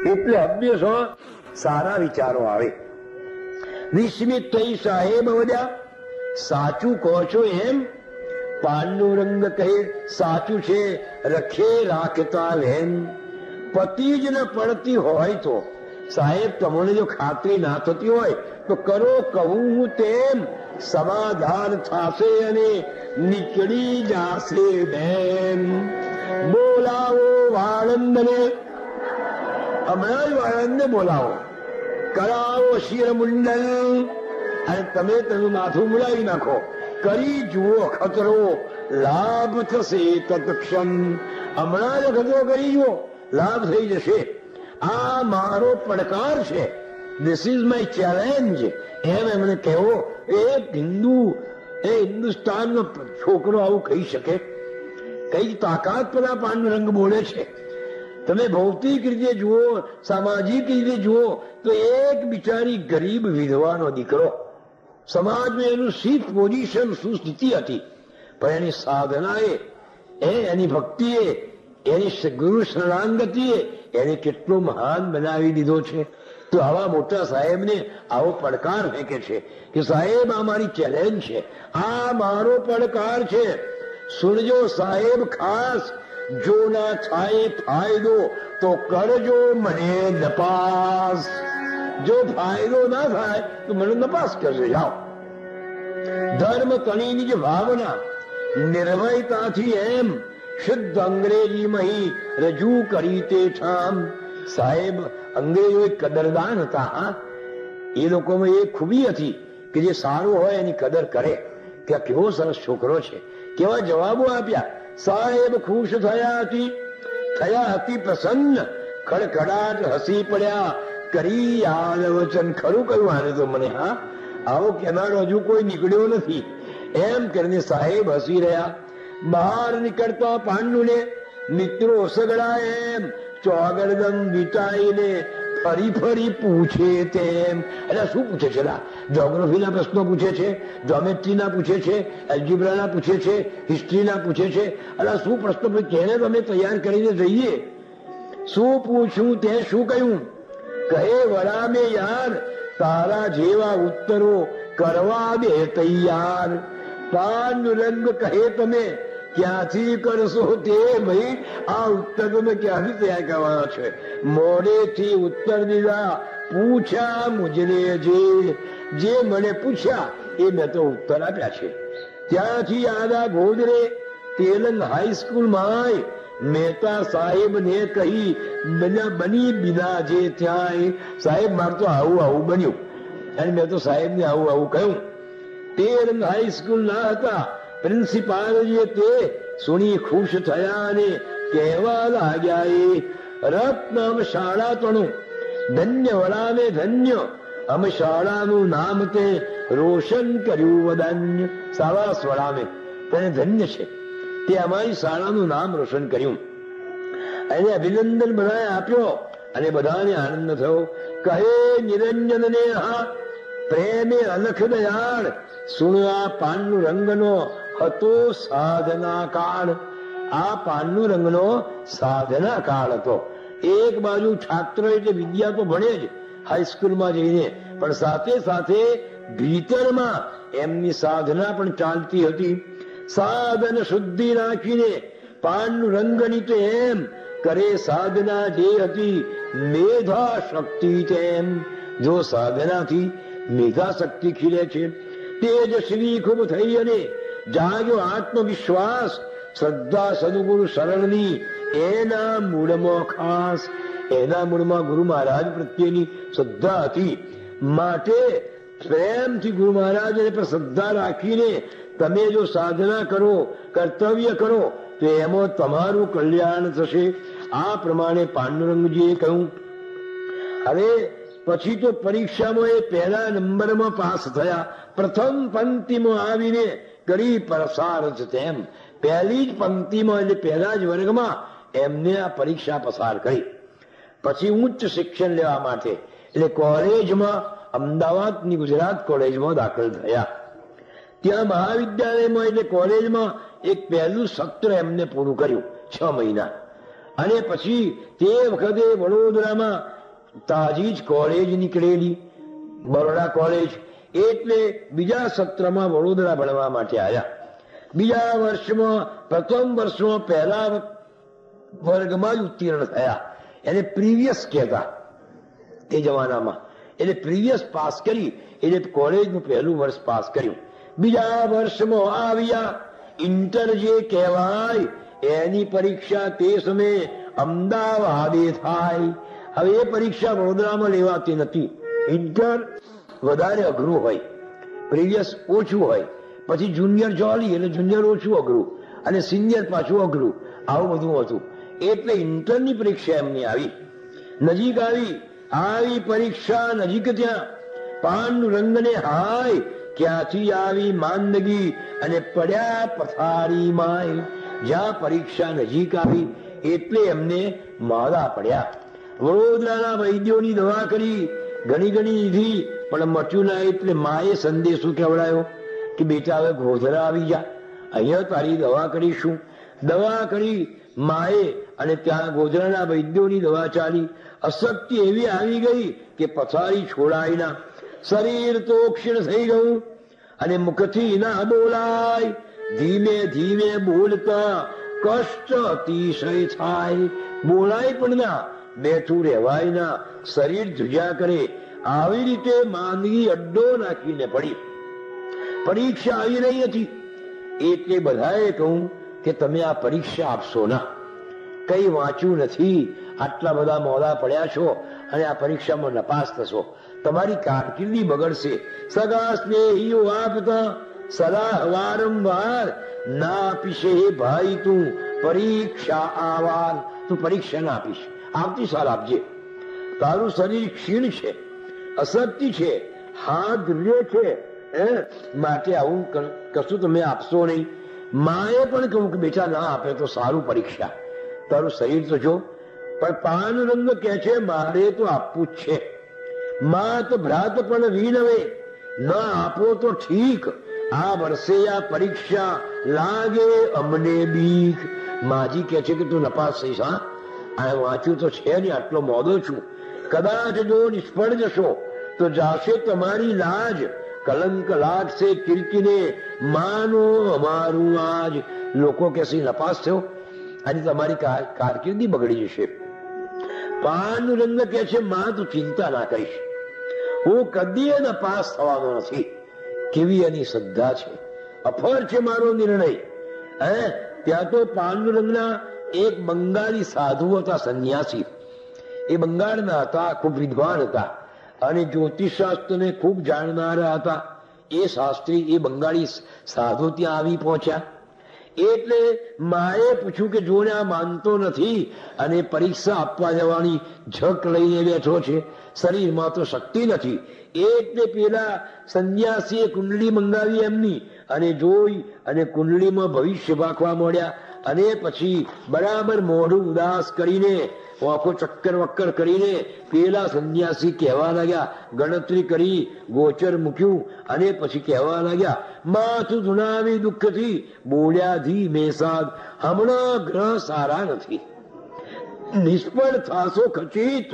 એટલે હંમેશા સારા વિચારો આવે. નિસ્મિત થઈ સાહેબ વધ્યા. સાચું કહો છો એમ? પાનનો રંગ કહે સાચું છે, રખે રાખતા વેમ. પતિ જ ન પડતી હોય તો સાહેબ તમને જો ખાતરી ના થતી હોય તો કરો કહું હું તેમ, સમાધાન થશે અને નીકળી જાશે બેન. બોલાવો વાળંદને, હમણાં જ વાળંદને બોલાવો, કરાવો શિરમુંડન, અને તમે તેનું માથું મુડાવી નાખો. કરી જુઓ ખતરો, લાભ થશે તત્ક્ષણ. હમણાં જ ખતરો કરી જુઓ, લાભ થઈ જશે. આ મારો પડકાર છે, ધીસ ઇઝ માય ચેલેન્જ, એમ એમને કહેવો. હિન્દુસ્તાનનો છોકરો આવું કહી શકે? કઈ તાકાત પર આ પાનનો રંગ બોલે છે. તમે ભૌતિક રીતે જુઓ, સામાજિક રીતે જુઓ તો એક બિચારી ગરીબ વિધવાનો દીકરો, સમાજમાં એનું સીટ પોઝિશન સુસ્થિતિ હતી, પણ એની સાધનાએ, એની ભક્તિએ, એની ગુરુ શરણાંગતિએ એને કેટલો મહાન બનાવી દીધો છે. તો આવા મોટા સાહેબને આવો પડકાર ફેંકે છે કે સાહેબ આ મારી ચેલેન્જ છે, આ મારો પડકાર છે. સુણજો સાહેબ ખાસ, જો ના થાય ફાયદો તો કરજો મને નપાસ. જો ફાયદો ના થાય તો મને નપાસ કરજો. જાઓ. ધર્મ તણીની જે ભાવના નિર્ભયતાથી એમ શુદ્ધ અંગ્રેજીમાં રજૂ કરી તે ઠામ. સાહેબ અંગ્રેજો એક કદરદાન હતા. એ લોકોમાં એ ખૂબી હતી કે જે સારું હોય એની કદર કરે, કે કેવો સરસ છોકરો છે, કેવા જવાબો આપ્યા. સાહેબ ખુશ થયા હતી પ્રસન્ન, ખડખડાટ હસી પડ્યા, કરી યાદ વચન. ખરું કહ્યું આને તો મને, હા આવો કેનારો હજુ કોઈ નીકળ્યો નથી, એમ કરીને સાહેબ હસી રહ્યા. બહાર નીકળતા પાંડુને મિત્રો સગડા એમ ચોગડદમ વિટાઈને ફરી ફરી પૂછે તેમ. એટલે શું પૂછે છે? જ્યોગ્રાફીના પ્રશ્નો પૂછે છે, જ્યોમેટ્રીના પૂછે છે, એલ્જીબ્રાના પૂછે છે, હિસ્ટ્રીના પૂછે છે. એટલે શું પ્રશ્નો કેને તમે તૈયાર કરીને જઈએ? શું પૂછ્યું તે શું કહ્યું? કહે વડા મેં યાર, તારા જેવા ઉત્તરો કરવા દે તૈયાર. પાંડુરંગ કહે તમે ક્યાંથી કરશો તે ભાઈ? આ ઉત્તર તમે ક્યાંથી તૈયાર કરવાના છે? મોડેથી ઉત્તર દીધા, પૂછ્યા મુજને જે મને પૂછ્યા એ મેં તો ઉત્તર આપ્યા છે. ત્યાંથી આદા ગોદરે તેલંગ હાઈસ્કૂલમાં મહેતા સાહેબ ને કહી બની બિના જે ત્યાં. સાહેબ મારે તો આવું બન્યું, અને મેં તો સાહેબ ને આવું કહ્યું. તેલંગ હાઈસ્કૂલ ના હતા પ્રિન્સિપાલજીએ તે સુણી ખુશ થયા અને કહેવા લાગ્યા, એ રત્ન અમ શાળા તણું ધન્ય વડાને ધન્ય, અમે શાળાનું નામ તે રોશન કર્યું વદાન્ય. સાવાસ વડાને, તેને ધન્ય છે, તે અમારી શાળાનું નામ રોશન કર્યું. એને અભિનંદન બધાએ આપ્યો અને બધાને આનંદ થયો. કહે નિરંજનને હા પ્રેમે અલખ દયાળ, સુણ્યા પાનનું રંગનો હતો સાધના કાળ. આ પાનનું રંગનો સાધના કાળ હતો. એક બાજુ છાત્ર એટલે વિદ્યા તો ભણે જ હાઈસ્કૂલમાં જઈને, પણ સાથે સાથે ભીતરમાં એમની સાધના પણ ચાલતી હતી. સાધન શુદ્ધિ રાખીને પાનનું રંગની તો એમ કરે સાધના જે હતી મેધા શક્તિ તેમ. જો સાધનાથી મેધા શક્તિ ખીલે છે. તેજસ્વી ખૂબ થઈ અને જાગ્યો આત્મવિશ્વાસ, શ્રદ્ધા સદગુરુ શરણની એના મૂળમાં ખાસ. એના મૂળમાં ગુરુ મહારાજ પ્રત્યેની શ્રદ્ધા હતી. માટે પ્રેમથી ગુરુ મહારાજ પર શ્રદ્ધા રાખીને તમે જો સાધના કરો, કર્તવ્ય કરો તો એમાં તમારું કલ્યાણ થશે. આ પ્રમાણે પાંડુરંગજીએ કહ્યું. હવે પછી તો પરીક્ષામાં એ પહેલા નંબરમાં પાસ થયા. પ્રથમ પંક્તિમાં આવીને કરી પ્રસાર જ તેમ. પહેલી જ પંક્તિમાં એટલે પહેલા જ વર્ગમાં એમને આ પરીક્ષા પસાર કરી. પછી ઉચ્ચ શિક્ષણ લેવા માટે એટલે કોલેજમાં, અમદાવાદની ગુજરાત કોલેજમાં દાખલ થયા. ત્યાં મહાવિદ્યાલયમાં એટલે કોલેજમાં એક પહેલું સત્ર એમને પૂરું કર્યું 6 મહિના. અને પછી તે વખતે વડોદરામાં તાજી જ કોલેજ નીકળેલી, બરોડા કોલેજ, એટલે બીજા સત્રમાં વડોદરા ભણવા માટે આવ્યા. બીજા વર્ષમાં, પ્રથમ વર્ષમાં પહેલા વર્ગમાં જ ઉત્તીર્ણ થયા. એને પ્રીવિયસ કહેતા તે જમાનામાં. એટલે પ્રીવિયસ પાસ કરી એટલે કોલેજનું પહેલું વર્ષ પાસ કર્યું. બીજા વર્ષમાં આવ્યા ઇન્ટર જે કહેવાય એની પરીક્ષા તે સમયે અમદાવાદે થાય. હવે એ પરીક્ષા વડોદરામાં લેવાતી નથી. ઇન્ટર વધારે અઘરું હોય, પ્રીવિયસ ઓછું હોય, પછી જુનિયર ચોલી એટલે જુનિયર ઓછું અઘરું, અને સિનિયર પાછું અઘરું, આવું બધું હતું. એટલે ઇન્ટરની પરીક્ષા એમની આવી, નજીક આવી પરીક્ષા નજીક ત્યાં પાંડુરંગને હાય ક્યાંથી આવી માંદગી અને પડ્યા પથારીમાં. જ્યાં પરીક્ષા નજીક આવી એટલે એમને માદા પડ્યા. વડોદરાના વૈદ્યોની દવા કરી, ઘણી લીધી, પણ મટ્યું ના. એટલે માએ સંદેશો કેવડાયો કે બેટા હવે ગોધરા આવી જા, અહીંયા તારી દવા કરીશું. દવા કરી માએ, અને ત્યાં ગોધરાના વૈદ્યોની દવા ચાલી. અશક્તિ એવી આવી ગઈ કે પથારી છોડાય ના, શરીર તો ક્ષીણ થઈ ગયું, અને મુખથી ના બોલાય. ધીમે ધીમે બોલતા કષ્ટ અતિશય થાય, બોલાય પણ ના, બેઠું રહેવાય ના, શરીર ધ્રુજા કરે. આવી રીતે માંદગી અડ્ડો નાખીને પડી. પરીક્ષા આવી રહી હતી એટલે બધાએ કહું કે તમે આ પરીક્ષા આપશો ના, કઈ વાંચ્યું નથી, આટલા બધા મોડા પડ્યા છો અને આ પરીક્ષામાં નપાસ થશો, તમારી કારકિર્દી બગડશે. સગા સ્નેહીઓ આપતા સલાહ વારંવાર ના આપીશે, હે ભાઈ તું પરીક્ષા આવાર, તું પરીક્ષા ના આપીશ, આવતી સાલ આપજે. તારું શરીર ક્ષીણ છે, અશક્તિ છે, હાથ ધ્રુજે છે, માટે આવું કશું તમે આપશો નહીં. માએ પણ કહ્યું કે બેટા ના આપે તો સારું, પરીક્ષા તારું શરીર તો જો. પણ પાંડુરંગ કહે છે મારે તો આપવું જ છે. માત ભ્રાત પણ વિનવે, ના આપો તો ઠીક, આ વર્ષે આ પરીક્ષા લાગે અમને બીક. માજી કહે છે કે તું નપાસ થઈશ. હા, આ વાંચ્યું તો છે ને, આટલો મોડો છું, કદાચ જો નિષ્ફળ જશો તો જાશે તમારી લાજ, કલંક લાગશે કીર્તિને, માનો અમારું આજ. લોકો કહેશે નપાસ થયો અને તમારી કારકિર્દી બગડી જશે. પાંડુરંગ કહે છે માં તું ચિંતા ના કરીશ, હું કદી નપાસ થવાનો નથી. કેવી એની શ્રદ્ધા છે, અફર છે મારો નિર્ણય. ત્યાં તો પાંડુરંગના એક બંગાળી સાધુ હતા, સંન્યાસી. એ બંગાળના હતા, ખૂબ વિદ્વાન હતા અને જ્યોતિષશાસ્ત્રને ખૂબ જાણનારા હતા. એ શાસ્ત્રી, એ બંગાળી સાધુ ત્યાં આવી પહોંચ્યા. એટલે માએ પૂછ્યું કે જોને આ માનતો નથી અને પરીક્ષા આપવા જવાની ઝક લઈને બેઠો છે, શરીરમાં તો શક્તિ નથી. એટલે પેલા સંન્યાસીએ કુંડળી મંગાવી એમની, અને જોઈ અને કુંડળીમાં ભવિષ્ય ભાખવા મળ્યા. અને પછી બરાબર મોઢું ઉદાસ કરીને, આંખો ચક્કર વક્કર કરીને પેલા સંન્યાસી કહેવા લાગ્યા, ગણતરી કરી, ગોચર મૂક્યું અને પછી કહેવા લાગ્યા, માથું ધુણાવી દુઃખથી બોલ્યા ધીમે સાદ, હમણાં ગ્રહ સારા નથી, નિષ્ફળ થાશો ખચિત,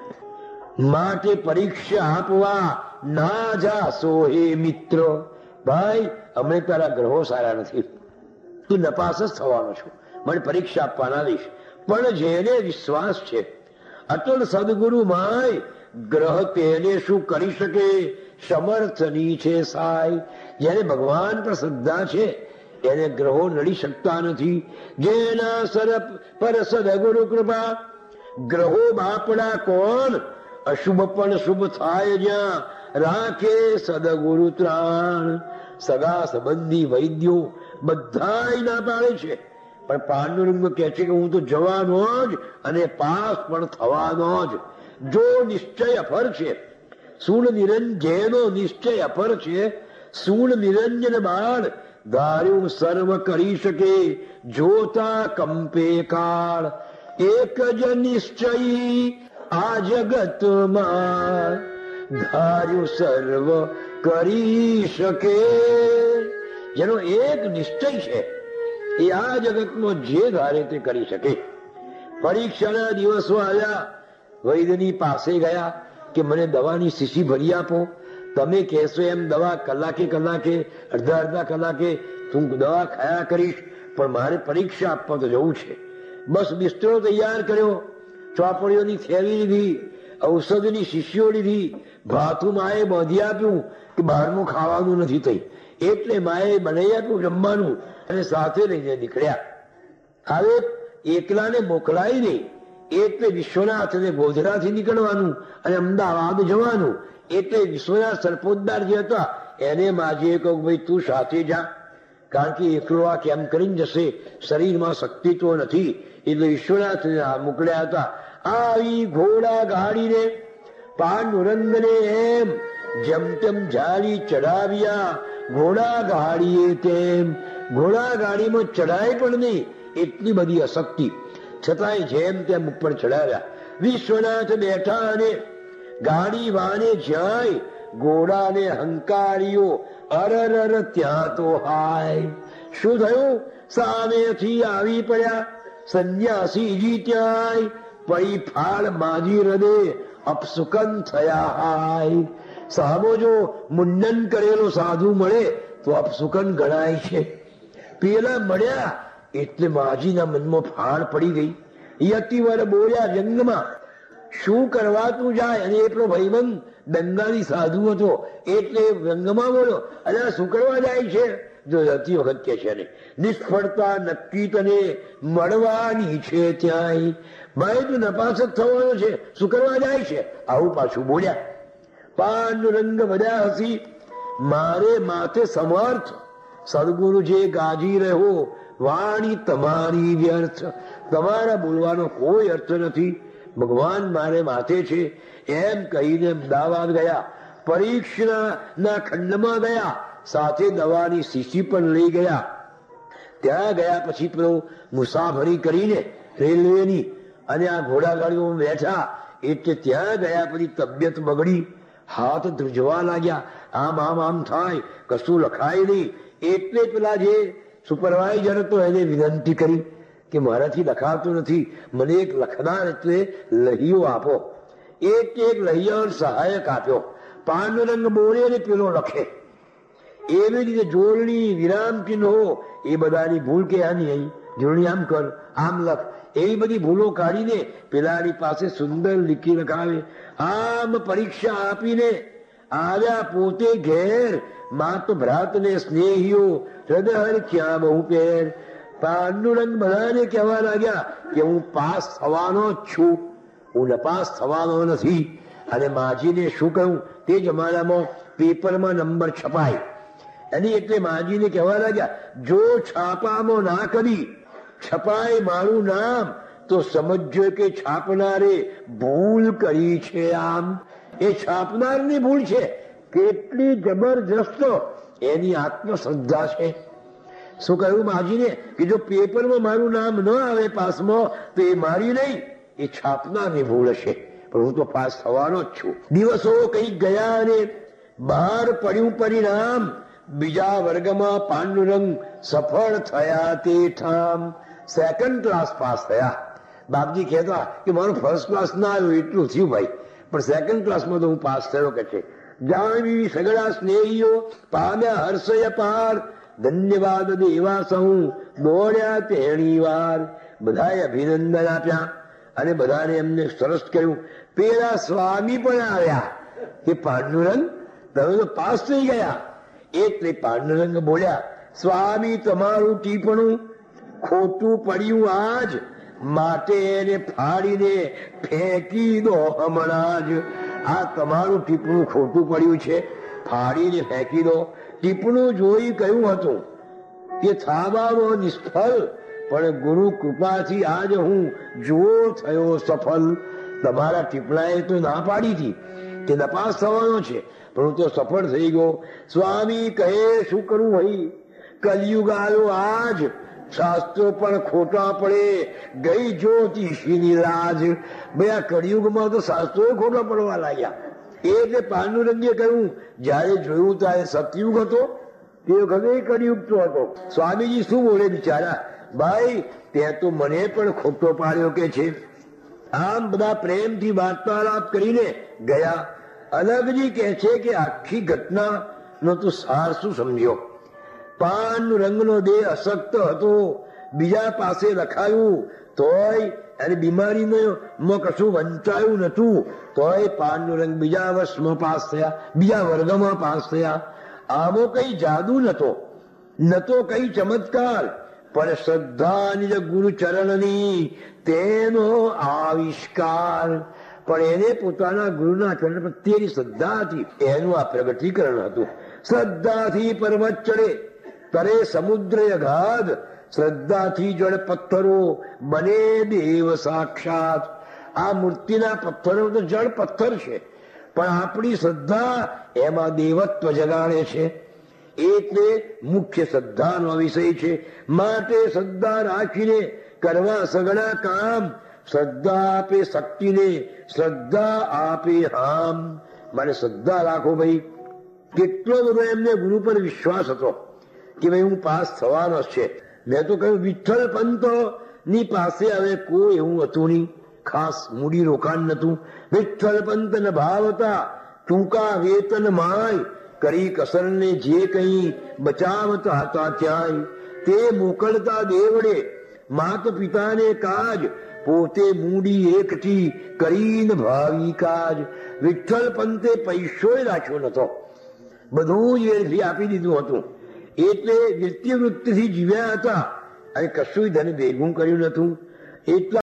માટે પરીક્ષા આપવા ના જાશો હે મિત્ર. ભાઈ અમે તારા ગ્રહો સારા નથી, તું નપાસ જ થવાનો છું, મને પરીક્ષા આપવા ના દઈશ. પણ જેને વિશ્વાસ છે અટલ સદગુરુ માય, ગ્રહ તેને શું કરી શકે, સમર્થની છે સાય. જેને ભગવાન પર શ્રદ્ધા છે એને ગ્રહો નડી શકતા નથી. જેના સર પર સદગુરુ કૃપા, ગ્રહો બાપડા કોણ, અશુભ પણ શુભ થાય જ્યાં, રાખે સદગુરુ ત્રાણ. સગા સંબંધી વૈદ્યો બધા ના પાડે છે, પણ પાંડુરંગ કહે છે કે હું તો જવાનો જ અને પાસ પણ થવાનો જ. જો નિશ્ચય અફર છે, સૂળ નિરંજનો નિશ્ચય અફર છે, સૂળ નિરંજન બાળ ધાર્યું સર્વ કરી શકે, જોતા કંપે કાળ. એક જ નિશ્ચય આ જગતમાં, ધાર્યું સર્વ કરી શકે. જેનો એક નિશ્ચય છે એ આ જગતમાં જે ધારે તે કરી શકે. પરીક્ષાના દિવસો આવ્યા, વૈદ્યની પાસે ગયા કે મને દવાની શીશી ભરી આપો. તમે કહેશો એમ દવા કલાકે કલાકે અડધા અડધા કલાકે હું દવા ખાયા કરીશ, પણ મારે પરીક્ષા આપવા તો જવું છે. બસ બિસ્તરો તૈયાર કર્યો, ચોપડીઓની થેલી લીધી, ઔષધની શીશીઓ લીધી, ભાથું માએ બાંધી આપ્યું કે બહારનું ખાવાનું નથી થઈ, એટલે માએ બનાવી આપ્યું જમવાનું અને સાથે લઈને નીકળ્યા. હવે એકલાને મોકલાય નહીં, એટલે વિશ્વનાથને ગોધરાથી નીકળવાનું અને અમદાવાદ જવાનું. એટલે વિશ્વનાથ સરપોતદાર જે હતા એને માજીએ કહ્યું ભાઈ તું સાથે જા, કારણ કે એકલો આ કેમ કરીને જશે, શરીરમાં શક્તિ તો નથી. એટલે વિશ્વનાથને મોકલ્યા હતા. આવી ઘોડા ગાડીને પાંડુરંગને એમ જેમ તેમ જાળી ચડાવ્યા. ઘોડા ગાડીએ તેમ ઘોડા ગાડીમાં ચડાય પણ નહીં, એટલી બધી અશક્તિ, છતાંય જેમ તેમ ઉપર ચડાવ્યા. વિશ્વનાથ બેઠા અને ગાડી વાને જાય, ઘોડાને હંકારીઓ અરર ત્યાં તો હાય. શું થયું? સામેથી આવી પડ્યા સંન્યાસીજી ત્યાંય, પડી ફાળ માજી હૃદય અપસુકન થયા હાય. સામો જો મુંડન કરેલો સાધુ મળે તો અપસુકન ગણાય છે. પેલા મળ્યા એટલે માજીના મનમાં ફાળ પડી ગઈ. યતિવર બોલ્યા વ્યંગમાં, શું કરવાતું જાય? અને એટલો ભાઈબંધ બંગાળી સાધુ હતો એટલે વ્યંગમાં બોલો, અલ્યા શું કરવા જાય છે? જો જતી વખત કે છે ને નિષ્ફળતા નક્કી તને મળવાની છે ત્યાંય. ભાઈ તું નપાસ જ થવાનો છે, શું કરવા જાય છે? આવું પાછું બોલ્યા. પાંડુરંગ બધા હસી, મારે માથે સમર્થ સદગુરુ જે ગાજી રહ્યો, વાણી તમારી વ્યર્થ, તમારા બોલવાનો કોઈ અર્થ નથી, ભગવાન મારે માથે છે. એમ કહીને અમદાવાદ ગયા. પરીક્ષના ખંડમાં ગયા, સાથે દવાની શીશી પણ લઈ ગયા. ત્યાં ગયા પછી પેલો મુસાફરી કરીને રેલવેની અને આ ઘોડાગાડીઓમાં બેઠા, એટલે ત્યાં ગયા પછી તબિયત બગડી, હાથ ધ્રુજવા લાગ્યા, આમ આમ આમ થાય, કશું લખાય નહીં. એટલે પેલા જે સુપરવાઇઝર હતો એને વિનંતી કરી કે મારાથી લખાતું નથી, મને એક લખનાર એટલે લહિયો આપો. એક લહિયો સહાયક આપ્યો. પાંડુરંગ બોલે ને પેલો લખે. એવી રીતે જોડણી વિરામ ચિહ્નો એ બધાની ભૂલ કે આની અહીં જોડણી આમ કર આમ લખ, એવી બધી ભૂલો કાઢીને પેલાની પાસે સુંદર લીખી લખાવે. આમ પરીક્ષા આપીને આવ્યા પોતે ઘેર, માત ભ્રાત ને સ્નેહીઓ હૃદય ક્યાં બહુ પેર. પાંડુરંગ બધાને કહેવા લાગ્યા કે હું પાસ થવાનો જ છું, હું નપાસ થવાનો નથી. અને માજીને શું કહ્યું? તે જમાનામાં પેપરમાં નંબર છપાય, એની એટલે માજીને કહેવા લાગ્યા જો છાપામાં ના કરી છપાય મારું નામ તો સમજો કે છાપનારે ભૂલ કરી છે. આમ એ છાપનારની ભૂલ છે. કેટલી જબરજસ્ત એની આત્મશ્રદ્ધા છે. શું કહ્યું માજીને કે જો પેપરમાં મારું નામ ન આવે પાસમાં તો એ મારી નહીં, એ છાપનારની ભૂલ હશે, પણ હું તો પાસ થવાનો જ છું. દિવસો કઈ ગયા અને બહાર પડ્યું પરિણામ, બીજા વર્ગમાં પાંડુરંગ સફળ થયા તે ઠામ. સેકન્ડ ક્લાસ પાસ થયા. બાપજી કહેતા કે મારું ફર્સ્ટ ક્લાસ ના આવ્યું એટલું થયું ભાઈ, પણ સેકન્ડ ક્લાસમાં તો હું પાસ થયો કે છે. જાણવી સગળા સ્નેહીઓ પામ્યા હર્ષય પાર, ધન્યવાદ દેવા સહુ દોડ્યા તેણી વાર. બધાએ અભિનંદન આપ્યા અને બધાને એમને સરસ કહ્યું. પેલા સ્વામી પણ આવ્યા કે પાંડુરંગ તમે તો પાસ થઈ ગયા. એટલે પાંડુરંગ બોલ્યા સ્વામી તમારું ટીપણું ખોટું પડ્યું આજ, માટે એને ફાડીને ફેંકી દો હમણાં જ. આ તમારું ટીપણું ખોટું પડ્યું છે, ફાડીને ફેંકી દો. ટીપણું જોઈ કહ્યું હતું કે થાવામાં નિષ્ફળ, પણ ગુરુ કૃપાથી આજ હું જો થયો સફળ. તમારા ટીપણાએ તો ના પાડી હતી કે નપાસ થવાનો છે, પણ હું તો સફળ થઈ ગયો. સ્વામી કહે શું કરવું ભાઈ? કલયુગ આવ્યો આજ, શાસ્ત્રો પણ ખોટા પડે, ગઈ જ્યોતિષીની લાજ. ભાઈ આ કળિયુગમાં તો શાસ્ત્રો ખોટા પડવા લાગ્યા. એટલે પાંડુરંગે કહ્યું જયારે જોયું ત્યારે સતયુગ હતો, તે વખતે કળિયુગ તો હતો. સ્વામીજી શું બોલે બિચારા, ભાઈ તે તો મને પણ ખોટો પાડ્યો કે છે. આમ બધા પ્રેમથી વાર્તાલાપ કરીને ગયા. અલગજી કહે છે કે આખી ઘટના નો તું સાર શું સમજ્યો? પાન રંગનો દેહ અશક્ત હતો, બીજા પાસે રખાયું તોય અને બીમારીમાં કશું વંચાયું નતું, તોય પાનનો રંગ બીજા વર્ષમાં પાસ થયા, બીજા વર્ગમાં પાસ થયા. આમો કઈ જાદુ નતો કઈ ચમત્કાર, પણ શ્રદ્ધા નિજ ગુરુ ચરણની તેનો આવિષ્કાર. પણ એને પોતાના ગુરુના ચરણ પ્રત્યેની શ્રદ્ધા હતી, એનું આ પ્રગટીકરણ હતું. શ્રદ્ધાથી પર્વત ચડે તરે સમુદ્ર અગાધ, શ્રદ્ધાથી જળ પથ્થરો બને દેવ સાક્ષાત. આ મૂર્તિના પથ્થરો તો જળ પથ્થર છે, પણ આપણી શ્રદ્ધા એમાં દેવત્વ જગાડે છે. એટલે મુખ્ય શ્રદ્ધાનો વિષય છે. માટે શ્રદ્ધા રાખીને કરવા સઘળા કામ. શ્રદ્ધા આપે શક્તિને, શ્રદ્ધા આપે હામ. મારે શ્રદ્ધા રાખો ભાઈ. કેટલો બધો એમને ગુરુ પર વિશ્વાસ હતો કે ભાઈ હું પાસ થવાનો જ છે. મેં તો કહ્યું વિઠ્ઠલ પંત ની પાસે હવે કોઈ એવું હતું નહીં, ખાસ મૂડી રોકાણ નતું. વિઠ્ઠલ પંત ન ભાવતા ટૂંકા વેતન માય, કરી કસરને જે કઈ બચાવતા હતા ત્યાંય. તે મોકલતા દેવડે માત પિતાને કાજ, પોતે મૂડી એકઠી કરીને ભાવી કાજ. વિઠ્ઠલ પંતે પૈસો રાખ્યો નતો, બધું જ વેરથી આપી દીધું હતું. એટલે વૃત્તિથી જીવ્યા હતા અને કશું ધન ભેગું કર્યું નતું. એટલા